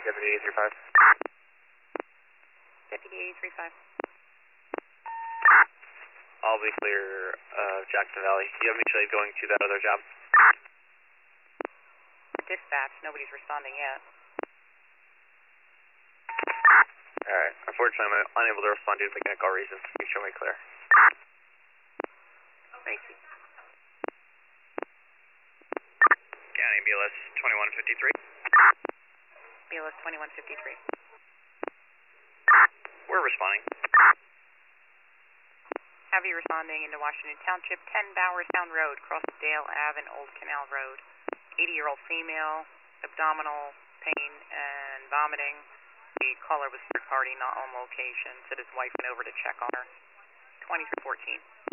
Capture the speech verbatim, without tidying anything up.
Deputy eight three five. Deputy eight three five. All be clear of Jackson Valley. You have mutual aid going to that other job. Dispatch, nobody's responding yet. Alright, unfortunately I'm unable to respond due to mechanical reasons. Can you show me clear? Tracy. County B L S twenty-one fifty-three. B L S twenty-one fifty-three. We're responding. Heavy responding into Washington Township, ten Bowerstown Road, cross Dale Ave and Old Canal Road. eighty-year-old female, abdominal pain and vomiting. The caller was third party, not on location, said his wife went over to check on her. twenty fourteen.